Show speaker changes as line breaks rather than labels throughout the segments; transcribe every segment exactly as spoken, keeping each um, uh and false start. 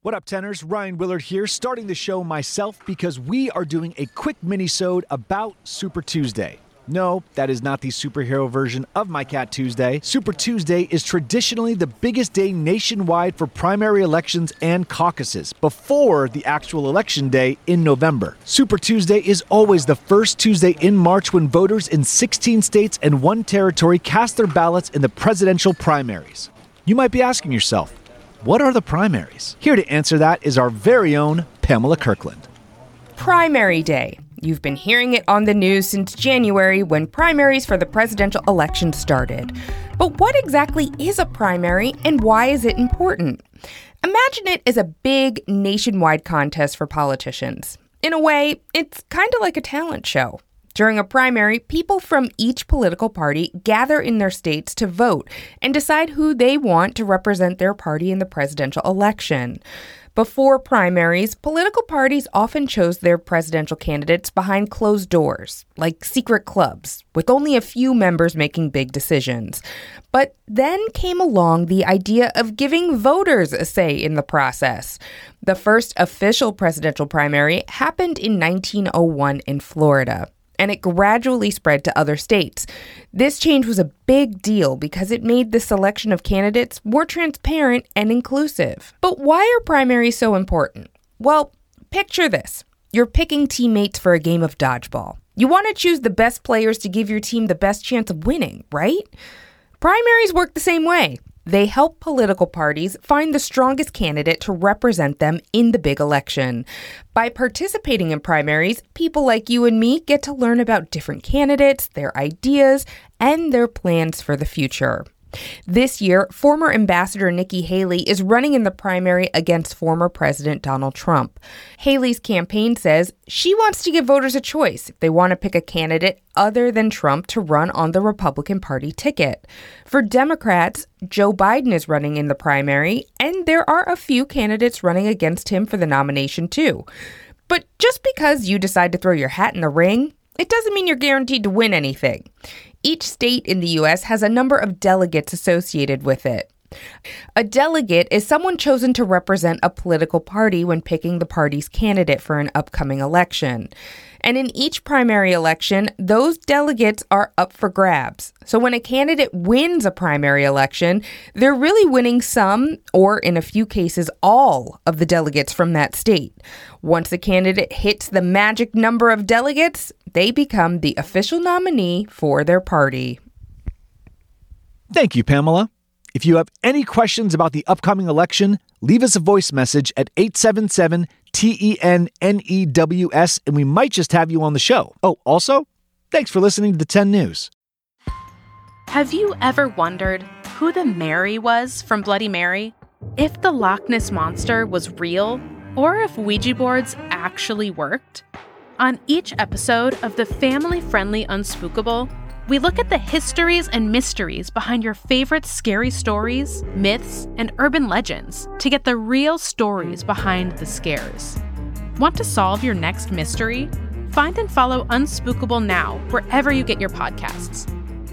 What up, tenors? Ryan Willard here, starting the show myself because we are doing a quick mini-sode about Super Tuesday. No, that is not the superhero version of My Cat Tuesday. Super Tuesday is traditionally the biggest day nationwide for primary elections and caucuses, before the actual election day in November. Super Tuesday is always the first Tuesday in March when voters in sixteen states and one territory cast their ballots in the presidential primaries. You might be asking yourself, what are the primaries? Here to answer that is our very own Pamela Kirkland.
Primary Day. You've been hearing it on the news since January when primaries for the presidential election started. But what exactly is a primary and why is it important? Imagine it as a big nationwide contest for politicians. In a way, it's kind of like a talent show. During a primary, people from each political party gather in their states to vote and decide who they want to represent their party in the presidential election. Before primaries, political parties often chose their presidential candidates behind closed doors, like secret clubs, with only a few members making big decisions. But then came along the idea of giving voters a say in the process. The first official presidential primary happened in nineteen oh one in Florida, and it gradually spread to other states. This change was a big deal because it made the selection of candidates more transparent and inclusive. But why are primaries so important? Well, picture this. You're picking teammates for a game of dodgeball. You want to choose the best players to give your team the best chance of winning, right? Primaries work the same way. They help political parties find the strongest candidate to represent them in the big election. By participating in primaries, people like you and me get to learn about different candidates, their ideas, and their plans for the future. This year, former Ambassador Nikki Haley is running in the primary against former President Donald Trump. Haley's campaign says she wants to give voters a choice if they want to pick a candidate other than Trump to run on the Republican Party ticket. For Democrats, Joe Biden is running in the primary, and there are a few candidates running against him for the nomination too. But just because you decide to throw your hat in the ring, it doesn't mean you're guaranteed to win anything. Each state in the U S has a number of delegates associated with it. A delegate is someone chosen to represent a political party when picking the party's candidate for an upcoming election. And in each primary election, those delegates are up for grabs. So when a candidate wins a primary election, they're really winning some, or in a few cases, all of the delegates from that state. Once a candidate hits the magic number of delegates, they become the official nominee for their party.
Thank you, Pamela. If you have any questions about the upcoming election, leave us a voice message at eight seven seven T E N N E W S and we might just have you on the show. Oh, also, thanks for listening to the ten News.
Have you ever wondered who the Mary was from Bloody Mary? If the Loch Ness Monster was real, or if Ouija boards actually worked? On each episode of the family-friendly Unspookable, we look at the histories and mysteries behind your favorite scary stories, myths, and urban legends to get the real stories behind the scares. Want to solve your next mystery? Find and follow Unspookable now, wherever you get your podcasts.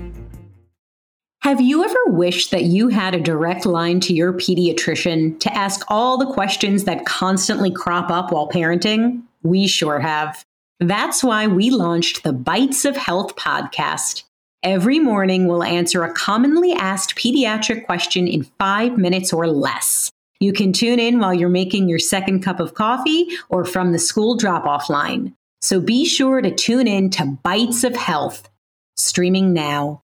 Have you ever wished that you had a direct line to your pediatrician to ask all the questions that constantly crop up while parenting? We sure have. That's why we launched the Bites of Health podcast. Every morning, we'll answer a commonly asked pediatric question in five minutes or less. You can tune in while you're making your second cup of coffee or from the school drop-off line. So be sure to tune in to Bites of Health, streaming now.